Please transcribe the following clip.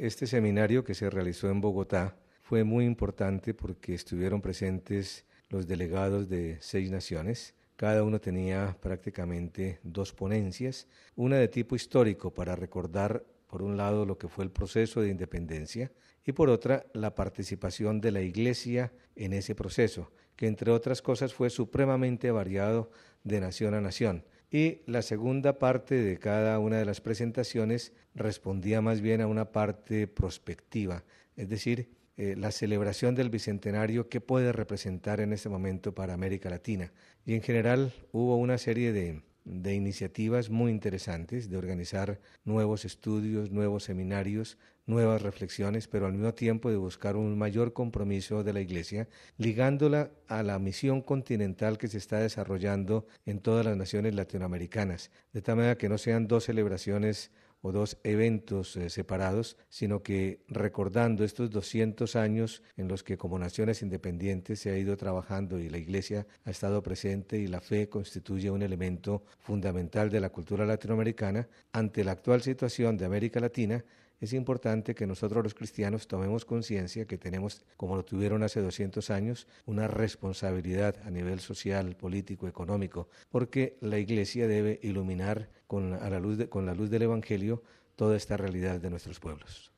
este seminario que se realizó en Bogotá fue muy importante porque estuvieron presentes los delegados de 6 naciones. Cada uno tenía prácticamente 2 ponencias, una de tipo histórico para recordar, por un lado, lo que fue el proceso de independencia y por otra, la participación de la Iglesia en ese proceso, que entre otras cosas fue supremamente variado de nación a nación. Y la segunda parte de cada una de las presentaciones respondía más bien a una parte prospectiva, es decir, la celebración del Bicentenario, qué puede representar en este momento para América Latina. Y en general hubo una serie de iniciativas muy interesantes, de organizar nuevos estudios, nuevos seminarios, nuevas reflexiones, pero al mismo tiempo de buscar un mayor compromiso de la Iglesia, ligándola a la misión continental que se está desarrollando en todas las naciones latinoamericanas, de tal manera que no sean 2 celebraciones o 2 eventos separados, sino que recordando estos 200 años en los que como naciones independientes se ha ido trabajando y la Iglesia ha estado presente y la fe constituye un elemento fundamental de la cultura latinoamericana, ante la actual situación de América Latina, es importante que nosotros los cristianos tomemos conciencia que tenemos, como lo tuvieron hace 200 años, una responsabilidad a nivel social, político, económico, porque la Iglesia debe iluminar con la luz del Evangelio toda esta realidad de nuestros pueblos.